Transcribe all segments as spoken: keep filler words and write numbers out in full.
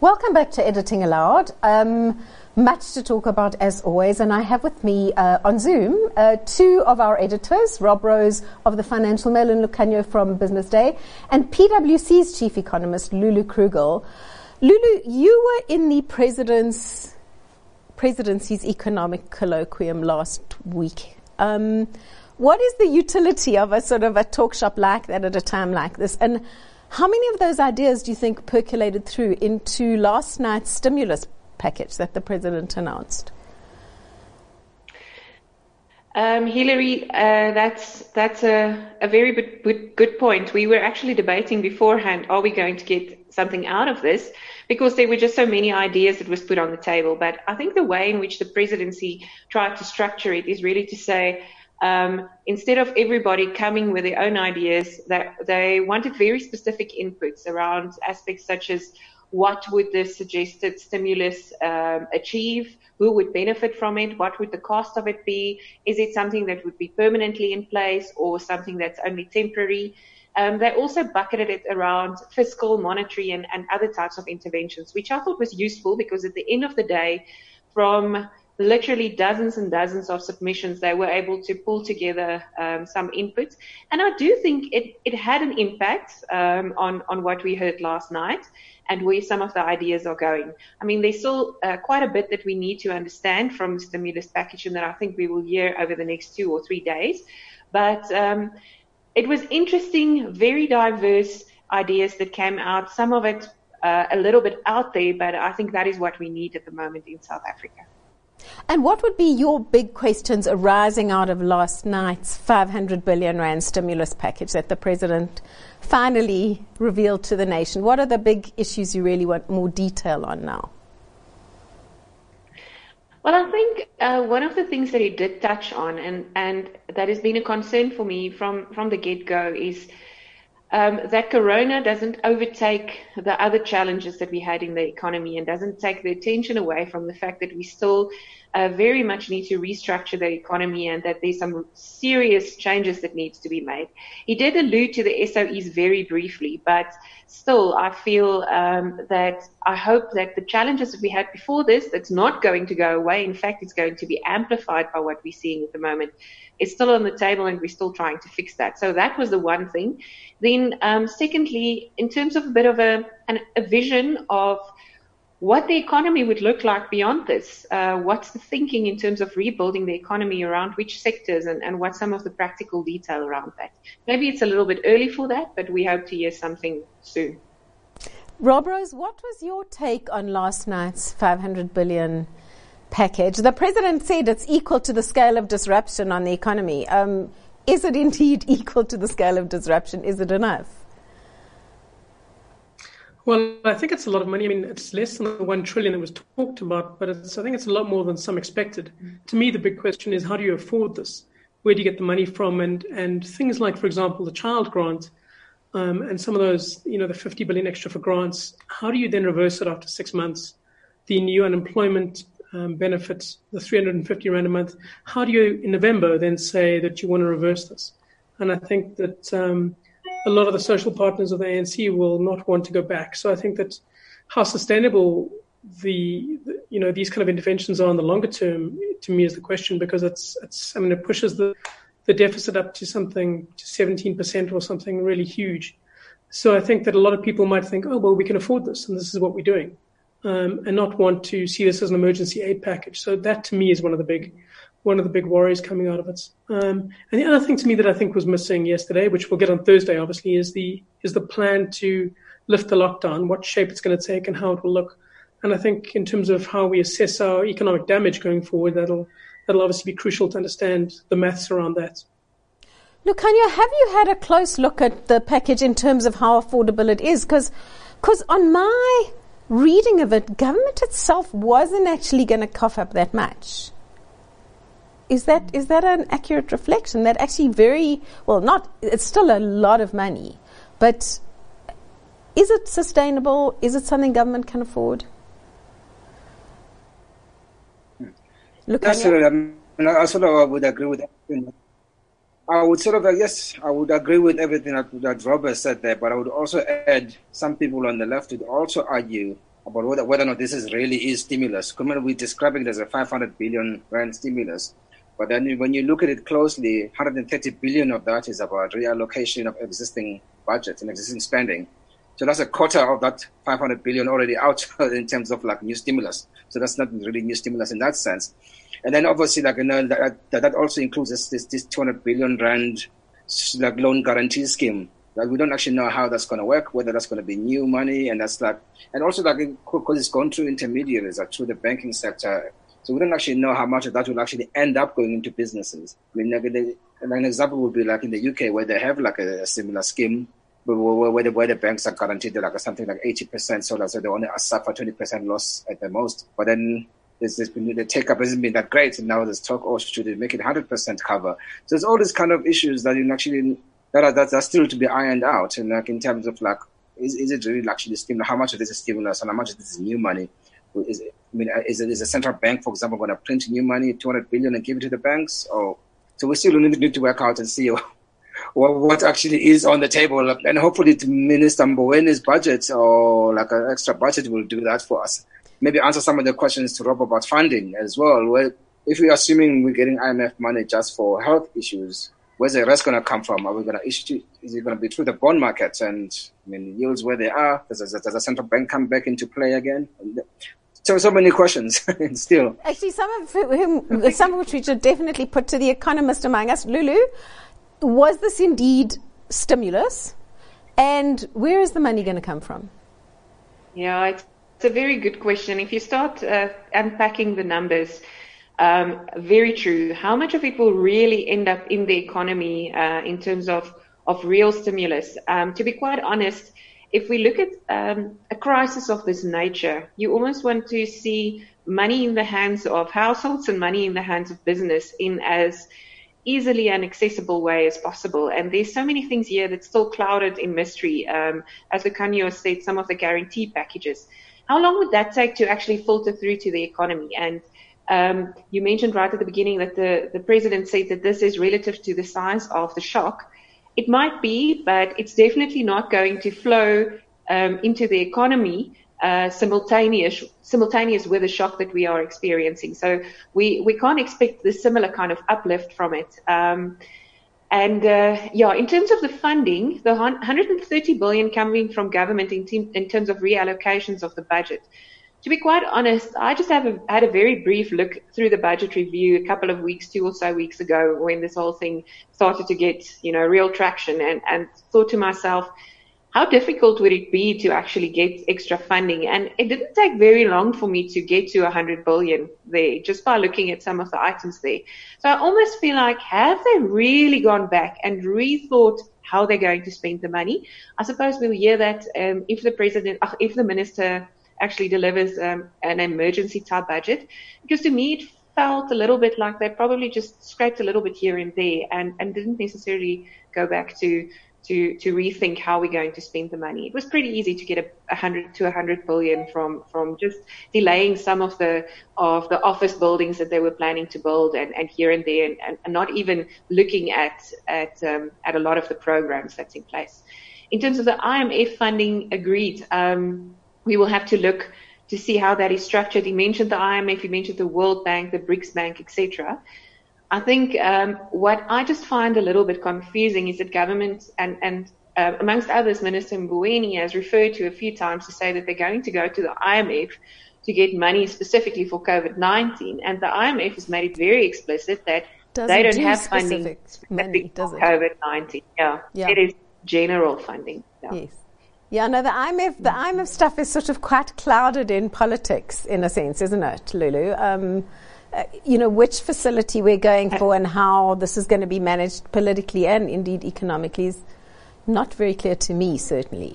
Welcome back to Editing Aloud. Um, much to talk about as always, and I have with me uh, on Zoom uh, two of our editors, Rob Rose of the Financial Mail and Lucanio from Business Day, and P W C's chief economist, Lulu Krugel. Lulu, you were in the president's presidency's economic colloquium last week. Um, what is the utility of a sort of a talk shop like that at a time like this? And how many of those ideas do you think percolated through into last night's stimulus package that the president announced? Um, Hillary, uh, that's that's a, a very good, good, good point. We were actually debating beforehand, are we going to get something out of this? Because there were just so many ideas that was put on the table. But I think the way in which the presidency tried to structure it is really to say, Um, instead of everybody coming with their own ideas, that they wanted very specific inputs around aspects such as what would the suggested stimulus um, achieve, who would benefit from it, what would the cost of it be, is it something that would be permanently in place or something that's only temporary. Um, they also bucketed it around fiscal, monetary, and, and other types of interventions, which I thought was useful because at the end of the day, from literally dozens and dozens of submissions, they were able to pull together um, some inputs. And I do think it, it had an impact um, on, on what we heard last night and where some of the ideas are going. I mean, there's still uh, quite a bit that we need to understand from the stimulus package and that I think we will hear over the next two or three days. But um, it was interesting, very diverse ideas that came out, some of it uh, a little bit out there, but I think that is what we need at the moment in South Africa. And what would be your big questions arising out of last night's five hundred billion rand stimulus package that the president finally revealed to the nation? What are the big issues you really want more detail on now? Well, I think uh, one of the things that he did touch on, and, and that has been a concern for me from, from the get-go, is Um, that corona doesn't overtake the other challenges that we had in the economy and doesn't take the attention away from the fact that we still uh, very much need to restructure the economy and that there's some serious changes that needs to be made. He did allude to the S O Es very briefly, but still I feel um, that I hope that the challenges that we had before this, that's not going to go away. In fact, it's going to be amplified by what we're seeing at the moment. It's still on the table and we're still trying to fix that. So that was the one thing. Then um, secondly, in terms of a bit of a, an, a vision of what the economy would look like beyond this, uh, what's the thinking in terms of rebuilding the economy around which sectors and, and what's some of the practical detail around that. Maybe it's a little bit early for that, but we hope to hear something soon. Rob Rose, what was your take on last night's five hundred billion package? The president said it's equal to the scale of disruption on the economy. Um, is it indeed equal to the scale of disruption? Is it enough? Well, I think it's a lot of money. I mean, it's less than the one trillion that was talked about, but it's, I think it's a lot more than some expected. Mm. To me, the big question is, how do you afford this? Where do you get the money from? And and things like, for example, the child grant um, and some of those, you know, the fifty billion extra for grants. How do you then reverse it after six months? The new unemployment um, benefits, the three hundred fifty rand a month. How do you, in November, then say that you want to reverse this? And I think that Um, a lot of the social partners of the A N C will not want to go back. So I think that how sustainable the, the you know, these kind of interventions are in the longer term, to me, is the question, because it's, it's I mean, it pushes the, the deficit up to something, to seventeen percent or something really huge. So I think that a lot of people might think, oh, well, we can afford this and this is what we're doing, um, and not want to see this as an emergency aid package. So that, to me, is one of the big one of the big worries coming out of it. Um, and the other thing to me that I think was missing yesterday, which we'll get on Thursday, obviously, is the is the plan to lift the lockdown, what shape it's going to take and how it will look. And I think in terms of how we assess our economic damage going forward, that'll that'll obviously be crucial to understand the maths around that. Lucanio, have you had a close look at the package in terms of how affordable it is? Because on my reading of it, government itself wasn't actually going to cough up that much. Is that is that an accurate reflection? That actually very, well, not, it's still a lot of money, but is it sustainable? Is it something government can afford? Look, yes, I, mean, I sort of would agree with everything. I would sort of, uh, yes, I would agree with everything that, that Robert said there, but I would also add some people on the left would also argue about whether, whether or not this is really is stimulus. We're describing it as a five hundred billion rand stimulus. But then when you look at it closely, one hundred thirty billion of that is about reallocation of existing budgets and existing spending. So that's a quarter of that five hundred billion already out in terms of like new stimulus. So that's not really new stimulus in that sense. And then obviously, like, you know, that, that also includes this, this, this two hundred billion rand like loan guarantee scheme. Like, we don't actually know how that's going to work, whether that's going to be new money. And that's like, and also like, because it's gone through intermediaries, like through the banking sector. So we don't actually know how much of that will actually end up going into businesses. I mean, like, they, an example would be like in the U K, where they have like a, a similar scheme, where, where, the, where the banks are guaranteed like something like eighty percent, so, so they only suffer twenty percent loss at the most. But then there's, there's been, the take-up hasn't been that great, and now there's talk, oh, should they make it one hundred percent cover? So there's all these kind of issues that you actually that are, that are still to be ironed out, and like in terms of like, is, is it really actually stimulus? How much of this is stimulus, and how much of this is new money? Is it, I mean, is, it, is a central bank, for example, going to print new money, two hundred billion, and give it to the banks? Or so we still need, need to work out and see what, what actually is on the table. And hopefully, Minister Mbowene's budget or like an extra budget will do that for us. Maybe answer some of the questions to Rob about funding as well. Well, if we're assuming we're getting I M F money just for health issues, where's the rest going to come from? Are we going to issue? Is it going to be through the bond market? And I mean, yields where they are. Does, does, does the central bank come back into play again? So, so many questions still. Actually, some of whom, some of which we should definitely put to the economist among us. Lulu, was this indeed stimulus? And where is the money going to come from? Yeah, it's, it's a very good question. If you start uh, unpacking the numbers, um, very true. How much of it will really end up in the economy uh, in terms of, of real stimulus? Um, to be quite honest, if we look at um, a crisis of this nature, you almost want to see money in the hands of households and money in the hands of business in as easily and accessible way as possible. And there's so many things here that's still clouded in mystery. Um, as Lucanio said, some of the guarantee packages. How long would that take to actually filter through to the economy? And um, you mentioned right at the beginning that the, the president said that this is relative to the size of the shock. It might be, but it's definitely not going to flow um, into the economy uh, simultaneous simultaneous with the shock that we are experiencing. So we, we can't expect the similar kind of uplift from it. Um, and uh, yeah, in terms of the funding, the one hundred thirty billion coming from government in, te- in terms of reallocations of the budget. To be quite honest, I just have a, had a very brief look through the budget review a couple of weeks, two or so weeks ago, when this whole thing started to get, you know, real traction, and, and thought to myself, how difficult would it be to actually get extra funding? And it didn't take very long for me to get to one hundred billion there, just by looking at some of the items there. So I almost feel like, have they really gone back and rethought how they're going to spend the money? I suppose we'll hear that um, if the president, if the minister actually delivers um, an emergency type budget, because to me it felt a little bit like they probably just scraped a little bit here and there and, and didn't necessarily go back to, to, to rethink how we're going to spend the money. It was pretty easy to get a, a hundred to a hundred billion from, from just delaying some of the, of the office buildings that they were planning to build and, and here and there, and, and, and not even looking at, at, um, at a lot of the programs that's in place. In terms of the I M F funding, agreed. Um, We will have to look to see how that is structured. You mentioned the I M F, you mentioned the World Bank, the BRICS Bank, et cetera. I think um, what I just find a little bit confusing is that government and, and uh, amongst others, Minister Mboweni has referred to a few times to say that they're going to go to the I M F to get money specifically for COVID nineteen. And the I M F has made it very explicit that Doesn't they don't do have funding money, specific does for it? COVID nineteen. Yeah. Yeah. It is general funding. Yeah. Yes. Yeah, no, the I M F, the I M F stuff is sort of quite clouded in politics, in a sense, isn't it, Lulu? Um, uh, you know, which facility we're going for and how this is going to be managed politically and indeed economically is not very clear to me, certainly.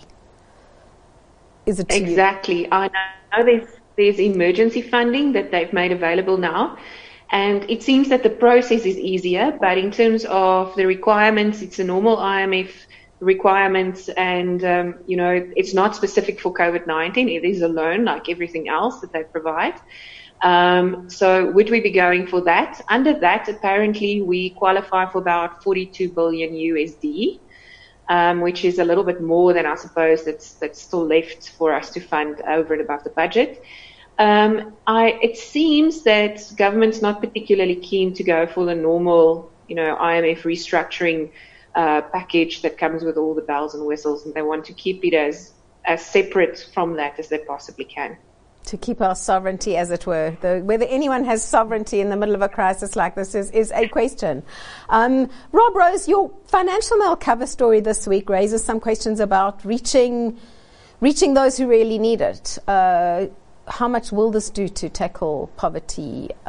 Is it to Exactly. you? I know there's, there's emergency funding that they've made available now, and it seems that the process is easier, but in terms of the requirements, it's a normal I M F requirements, and um, you know, it's not specific for COVID nineteen. It is a loan like everything else that they provide. Um, so would we be going for that? Under that, apparently we qualify for about forty-two billion U S D. um, which is a little bit more than I suppose that's that's still left for us to fund over and above the budget. Um, I, it seems that government's not particularly keen to go for the normal, you know, I M F restructuring uh, package that comes with all the bells and whistles, and they want to keep it as as separate from that as they possibly can. To keep our sovereignty, as it were. The, whether anyone has sovereignty in the middle of a crisis like this is, is a question. Um, Rob Rose, your Financial Mail cover story this week raises some questions about reaching reaching those who really need it. Uh, how much will this do to tackle poverty, uh,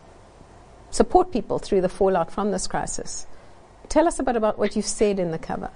support people through the fallout from this crisis? Tell us a bit about what you've said in the cover.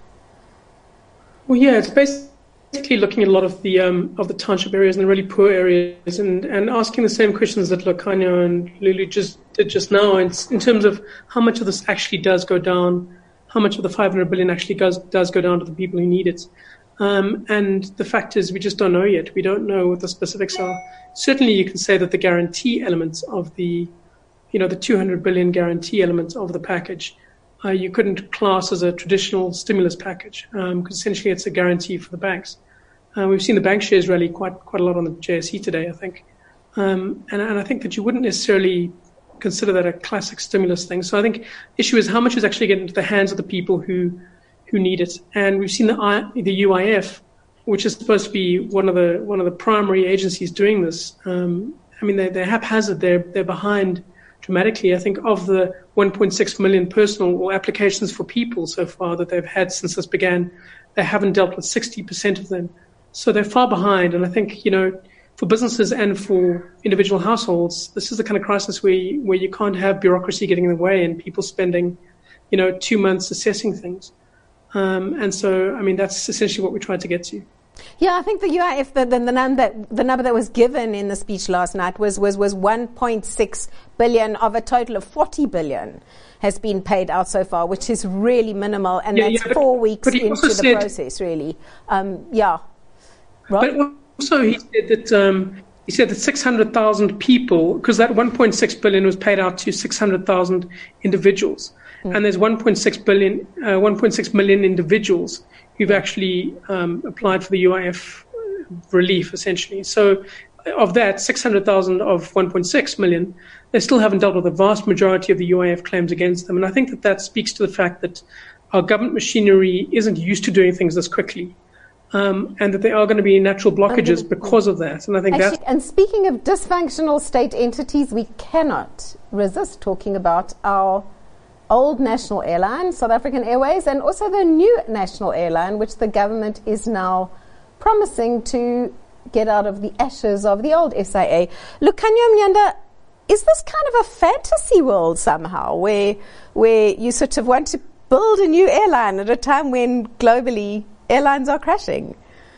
Well, yeah, it's basically Basically, looking at a lot of the um, of the township areas and the really poor areas, and, and asking the same questions that Lukhanyo and Lulu just did just now, in, in terms of how much of this actually does go down, how much of the five hundred billion actually does does go down to the people who need it. Um, and the fact is, we just don't know yet. We don't know what the specifics are. Certainly, you can say that the guarantee elements of the, you know, the two hundred billion guarantee elements of the package, Uh, you couldn't class as a traditional stimulus package, because um, essentially it's a guarantee for the banks. Uh, we've seen the bank shares rally quite quite a lot on the J S E today, I think. Um, and, and I think that you wouldn't necessarily consider that a classic stimulus thing. So I think the issue is how much is actually getting into the hands of the people who who need it. And we've seen the I, the U I F, which is supposed to be one of the one of the primary agencies doing this. Um, I mean, they're, they're haphazard. They're they're behind dramatically. I think of the one point six million personal or applications for people so far that they've had since this began, they haven't dealt with sixty percent of them. So they're far behind. And I think, you know, for businesses and for individual households, this is the kind of crisis where you, where you can't have bureaucracy getting in the way and people spending, you know, two months assessing things. Um, and so, I mean, that's essentially what we tried to get to. Yeah, I think the U I F, the, the, the, number that, the number that was given in the speech last night was, was, was one point six billion of a total of forty billion has been paid out so far, which is really minimal, and yeah, that's yeah, four but, weeks but into the said, process, really. Um, yeah. Rob? But also he said that um, he said that six hundred thousand people, because that one point six billion was paid out to six hundred thousand individuals, mm. and there's one point six billion, uh, one point six million individuals who've actually um, applied for the U I F relief, essentially. So of that, six hundred thousand of one point six million, they still haven't dealt with the vast majority of the U I F claims against them. And I think that that speaks to the fact that our government machinery isn't used to doing things this quickly, um, and that there are going to be natural blockages because of that. And I think Actually, that. And speaking of dysfunctional state entities, we cannot resist talking about our old national airline, South African Airways, and also the new national airline, which the government is now promising to get out of the ashes of the old S I A. Lukhanyo Mnyanda, is this kind of a fantasy world somehow, where where you sort of want to build a new airline at a time when globally airlines are crashing?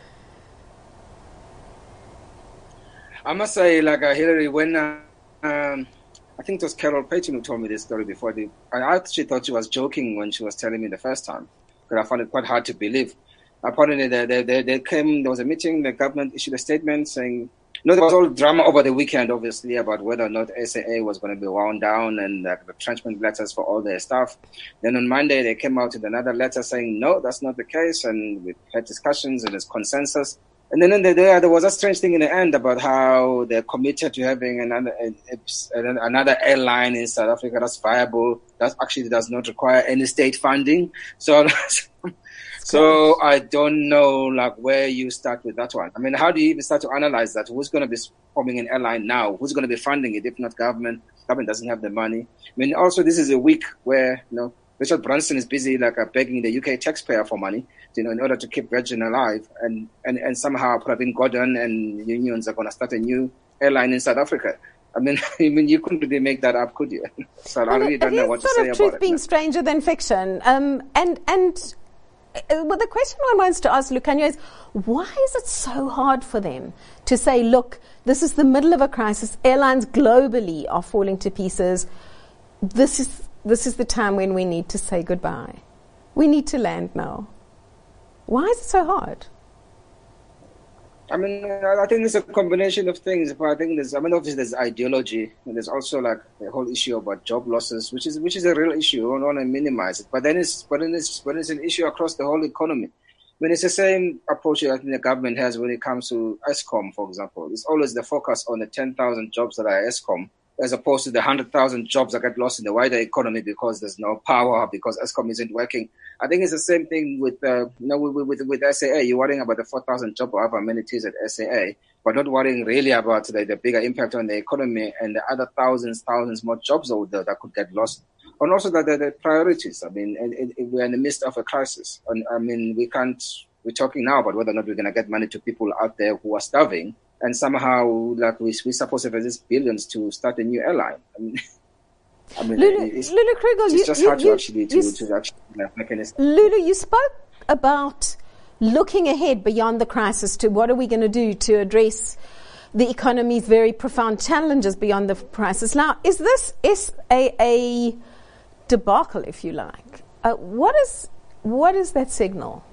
I must say, like uh, Hillary, when uh, um, I think it was Carol Payton who told me this story before. The, I actually thought she was joking when she was telling me the first time, because I found it quite hard to believe. Apparently, they, they, they, they came, there was a meeting, the government issued a statement saying, no, there was all drama over the weekend, obviously, about whether or not S A A was going to be wound down and uh, retrenchment letters for all their staff. Then on Monday, they came out with another letter saying, no, that's not the case. And we had discussions and there's consensus. And then in the day, there was a strange thing in the end about how they're committed to having another another airline in South Africa that's viable, that actually does not require any state funding. So, so I don't know, like, where you start with that one. I mean, how do you even start to analyze that? Who's going to be forming an airline now? Who's going to be funding it if not government? Government doesn't have the money. I mean, also, this is a week where, you know, Richard Branson is busy, like, uh, begging the U K taxpayer for money, you know, in order to keep Virgin alive. And, and, and somehow Pravin Gordhan and unions are going to start a new airline in South Africa. I mean, I mean, you couldn't really make that up, could you? So well, I really don't know what to say about it. It is sort of truth being stranger than fiction. Um, and, and uh, well, the question I want to ask Lukhanyo is, why is it so hard for them to say, look, this is the middle of a crisis, airlines globally are falling to pieces, this is This is the time when we need to say goodbye. We need to land now. Why is it so hard? I mean, I think it's a combination of things. But I think there's, I mean, obviously there's ideology, and there's also like the whole issue about job losses, which is which is a real issue. I don't want to minimize it, but then it's but then it's but it's an issue across the whole economy. I mean, it's the same approach that I think the government has when it comes to Eskom, for example. It's always the focus on the ten thousand jobs that are Eskom, as opposed to the one hundred thousand jobs that get lost in the wider economy because there's no power, because Eskom isn't working. I think it's the same thing with, uh, you know, with, with, with S A A. You're worrying about the four thousand job or however many it is at S A A, but not worrying really about the, the bigger impact on the economy and the other thousands, thousands more jobs out there that could get lost. And also the, the, the priorities. I mean, it, it, we're in the midst of a crisis. And I mean, we can't, we're talking now about whether or not we're going to get money to people out there who are starving. And somehow, like, we, we're supposed to have these billions to start a new airline. I mean, I mean Lulu, it's, Lulu Kruger, it's you, just you, hard you, to actually, to, you, to actually like, make an Lulu, you spoke about looking ahead beyond the crisis to what are we going to do to address the economy's very profound challenges beyond the crisis. Now, is this S A A debacle, if you like, uh, what is what is that signal?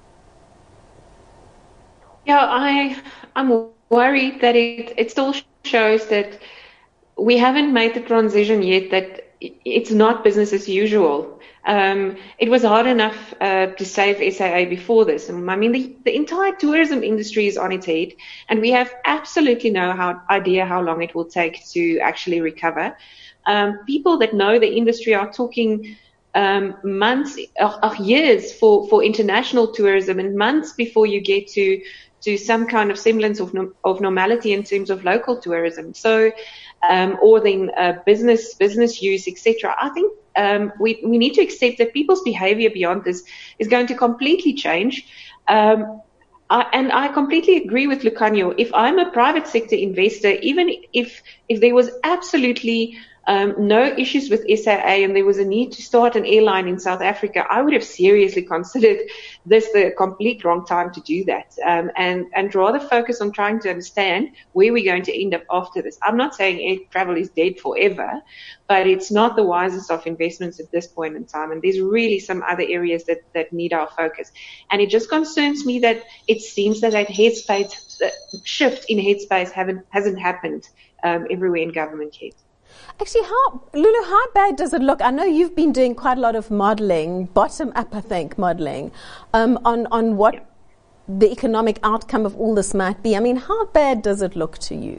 Yeah, I I'm worried that it it still shows that we haven't made the transition yet, that it's not business as usual. Um, it was hard enough uh, to save S A A before this. I mean, the, the entire tourism industry is on its head, and we have absolutely no how, idea how long it will take to actually recover. Um, people that know the industry are talking um, months, uh, uh, years for, for international tourism, and months before you get to to some kind of semblance of no, of normality in terms of local tourism. So, um, or then uh, business business use, et cetera. I think um, we we need to accept that people's behaviour beyond this is going to completely change. Um, I, and I completely agree with Lukhanyo. If I'm a private sector investor, even if if there was absolutely Um, no issues with S A A and there was a need to start an airline in South Africa, I would have seriously considered this the complete wrong time to do that, um, and, and rather focus on trying to understand where we're going to end up after this. I'm not saying air travel is dead forever, but it's not the wisest of investments at this point in time, and there's really some other areas that, that need our focus. And it just concerns me that it seems that that headspace, that shift in headspace haven't, hasn't happened um, everywhere in government yet. Actually, how, Lulu, how bad does it look? I know you've been doing quite a lot of modelling, bottom-up, I think, modelling, um, on, on what yeah. the economic outcome of all this might be. I mean, how bad does it look to you?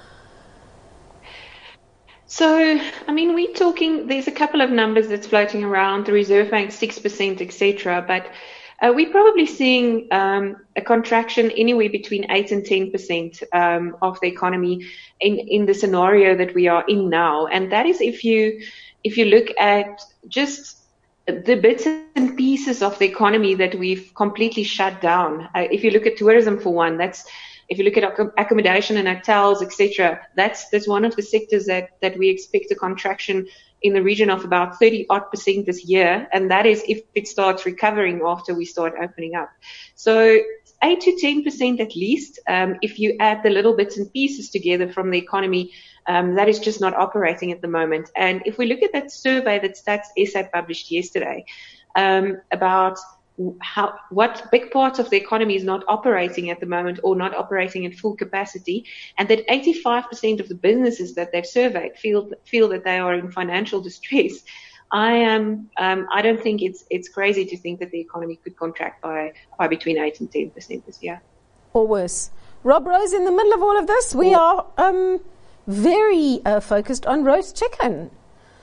So, I mean, we're talking, there's a couple of numbers that's floating around, the Reserve Bank six percent, et cetera, but Uh, we're probably seeing um, a contraction anywhere between eight and ten percent um, of the economy in, in the scenario that we are in now. And that is if you if you look at just the bits and pieces of the economy that we've completely shut down. Uh, if you look at tourism, for one, that's if you look at accommodation and hotels, et cetera, that's that's one of the sectors that that we expect a contraction in the region of about thirty odd percent this year, and that is if it starts recovering after we start opening up. So eight to ten percent at least, um, if you add the little bits and pieces together from the economy, um, that is just not operating at the moment. And if we look at that survey that Stats S A published yesterday um, about how what big parts of the economy is not operating at the moment or not operating at full capacity, and that eighty-five percent of the businesses that they've surveyed feel feel that they are in financial distress. I am um, I don't think it's it's crazy to think that the economy could contract by by between eight and ten percent this year, or worse. Rob Rose, in the middle of all of this, we are um, very uh, focused on roast chicken.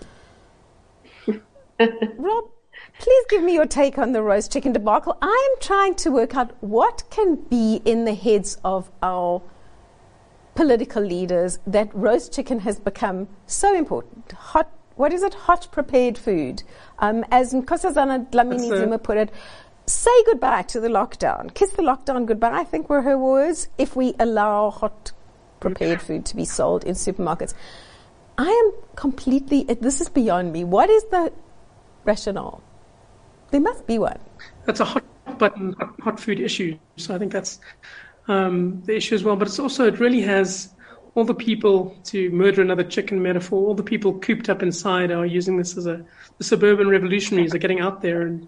Rob, please give me your take on the roast chicken debacle. I am trying to work out what can be in the heads of our political leaders that roast chicken has become so important. Hot, what is it? Hot prepared food. Um, as Nkosazana Dlamini Zuma put it, say goodbye to the lockdown. Kiss the lockdown goodbye, I think were her words, if we allow hot prepared food to be sold in supermarkets. I am completely, this is beyond me. What is the rationale? There must be one. That's a hot button, hot, hot food issue. So I think that's um, the issue as well. But it's also, it really has all the people, to murder another chicken metaphor, all the people cooped up inside are using this as a, the suburban revolutionaries are getting out there and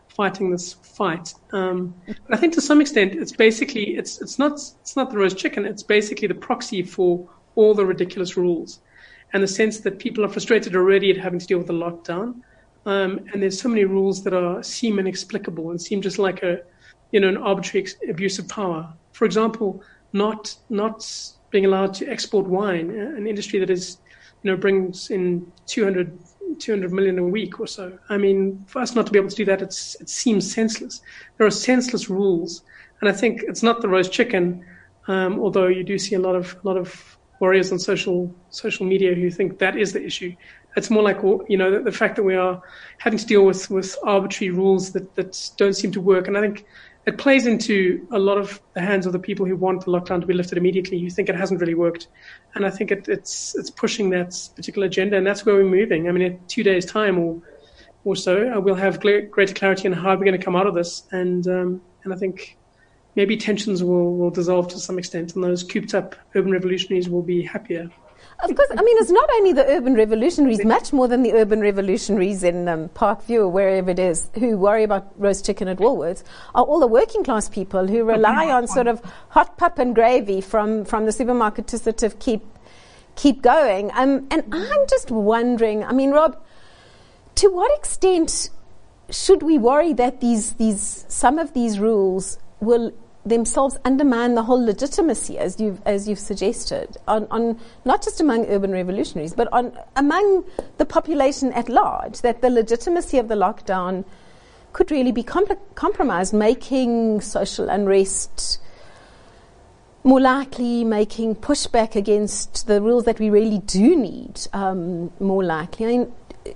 fighting this fight. Um, but I think to some extent, it's basically it's it's not it's not the roast chicken. It's basically the proxy for all the ridiculous rules, and the sense that people are frustrated already at having to deal with the lockdown. Um, and there's so many rules that are seem inexplicable and seem just like a, you know, an arbitrary ex- abuse of power. For example, not not being allowed to export wine, an industry that is, you know, brings in two hundred million a week or so. I mean, for us not to be able to do that, it's, it seems senseless. There are senseless rules, and I think it's not the roast chicken, um, although you do see a lot of a lot of warriors on social social media who think that is the issue. It's more like, you know, the, the fact that we are having to deal with, with arbitrary rules that, that don't seem to work. And I think it plays into a lot of the hands of the people who want the lockdown to be lifted immediately, who think it hasn't really worked. And I think it, it's it's pushing that particular agenda, and that's where we're moving. I mean, in two days' time or or so, uh, we'll have greater clarity on how we're going to come out of this. And um, and I think maybe tensions will, will dissolve to some extent, and those cooped up urban revolutionaries will be happier. Of course, I mean, it's not only the urban revolutionaries, much more than the urban revolutionaries in um, Parkview or wherever it is, who worry about roast chicken at Woolworths, are all the working class people who rely on sort of hot pup and gravy from, from the supermarket to sort of keep keep going. Um, and I'm just wondering, I mean, Rob, to what extent should we worry that these these some of these rules will themselves undermine the whole legitimacy, as you've as you've suggested, on, on not just among urban revolutionaries, but on among the population at large, that the legitimacy of the lockdown could really be compl- compromised, making social unrest more likely, making pushback against the rules that we really do need um, more likely. I mean,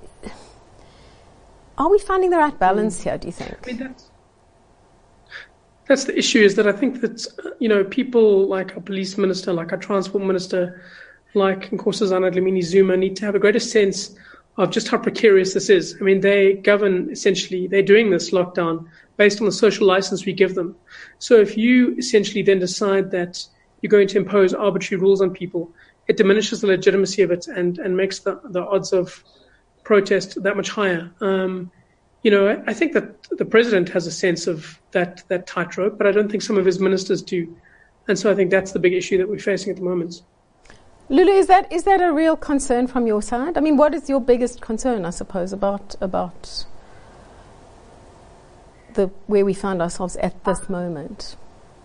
are we finding the right balance mm. here, do you think? I mean, that's That's the issue, is that I think that, you know, people like our police minister, like our transport minister, like Nkosazana Dlamini Zuma need to have a greater sense of just how precarious this is. I mean, they govern, essentially, they're doing this lockdown based on the social license we give them. So if you essentially then decide that you're going to impose arbitrary rules on people, it diminishes the legitimacy of it and, and makes the, the odds of protest that much higher. Um, You know, I think that the president has a sense of that, that tightrope, but I don't think some of his ministers do. And so I think that's the big issue that we're facing at the moment. Lulu, is that is that a real concern from your side? I mean, what is your biggest concern, I suppose, about about the where we find ourselves at this moment?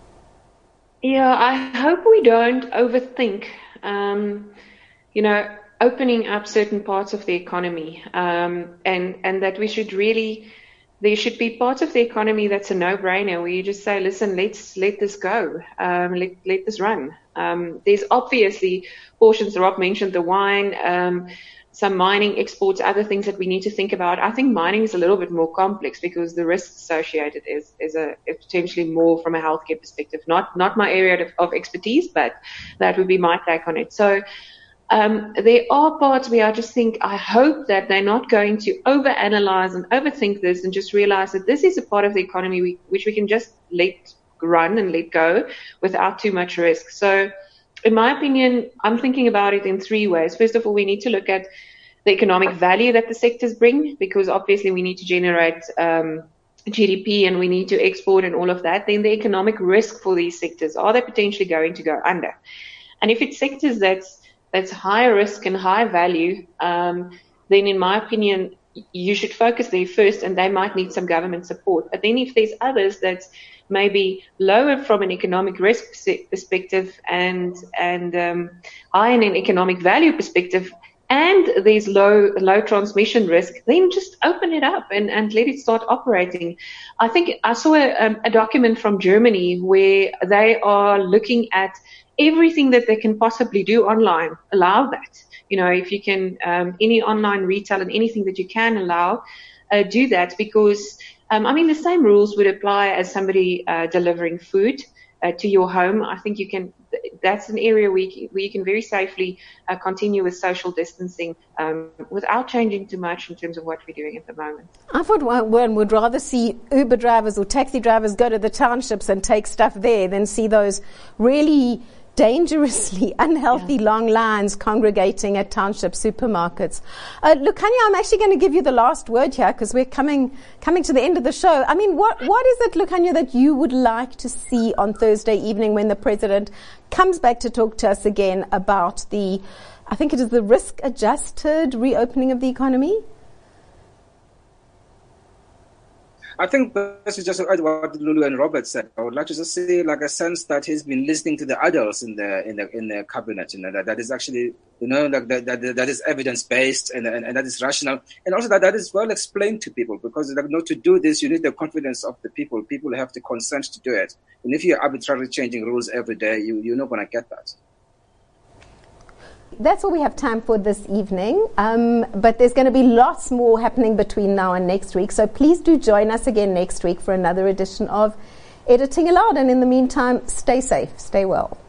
Yeah, I hope we don't overthink, um, you know, opening up certain parts of the economy, um, and, and that we should really, there should be parts of the economy that's a no-brainer, where you just say, listen, let's let this go, um, let, let this run. Um, there's obviously portions, Rob mentioned the wine, um, some mining exports, other things that we need to think about. I think mining is a little bit more complex because the risks associated is, is a is potentially more from a healthcare perspective. Not, not my area of, of expertise, but that would be my take on it. So, Um, there are parts where I just think, I hope that they're not going to overanalyze and overthink this and just realize that this is a part of the economy we, which we can just let run and let go without too much risk. So in my opinion, I'm thinking about it in three ways. First of all, we need to look at the economic value that the sectors bring, because obviously we need to generate um, G D P and we need to export and all of that. Then the economic risk for these sectors, are they potentially going to go under? And if it's sectors that's that's high risk and high value, um, then in my opinion, you should focus there first, and they might need some government support. But then if there's others that's maybe lower from an economic risk perspective and and um, high in an economic value perspective, and there's low low transmission risk, then just open it up and, and let it start operating. I think I saw a, um, a document from Germany where they are looking at everything that they can possibly do online. Allow that. You know, if you can, um, any online retail and anything that you can allow, uh, do that, because, um, I mean, the same rules would apply as somebody uh, delivering food uh, to your home. I think you can, that's an area where you, where you can very safely uh, continue with social distancing um, without changing too much in terms of what we're doing at the moment. I thought one would rather see Uber drivers or taxi drivers go to the townships and take stuff there than see those really dangerously unhealthy yeah. long lines congregating at township supermarkets. Uh, Lukhanyo, I'm actually going to give you the last word here because we're coming coming to the end of the show. I mean, what what is it, Lukhanyo, that you would like to see on Thursday evening when the President comes back to talk to us again about the, I think it is the risk-adjusted reopening of the economy? I think this is just what Lulu and Robert said. I would like to just see like a sense that he's been listening to the adults in the in the in the cabinet. You know that, that is actually you know like that that, that is evidence based and, and and that is rational, and also that that is well explained to people, because like, you know, to do this you need the confidence of the people. People have to consent to do it, and if you're arbitrarily changing rules every day, you you're not going to get that. That's all we have time for this evening, um, but there's going to be lots more happening between now and next week, so please do join us again next week for another edition of Editing Aloud, and in the meantime, stay safe, stay well.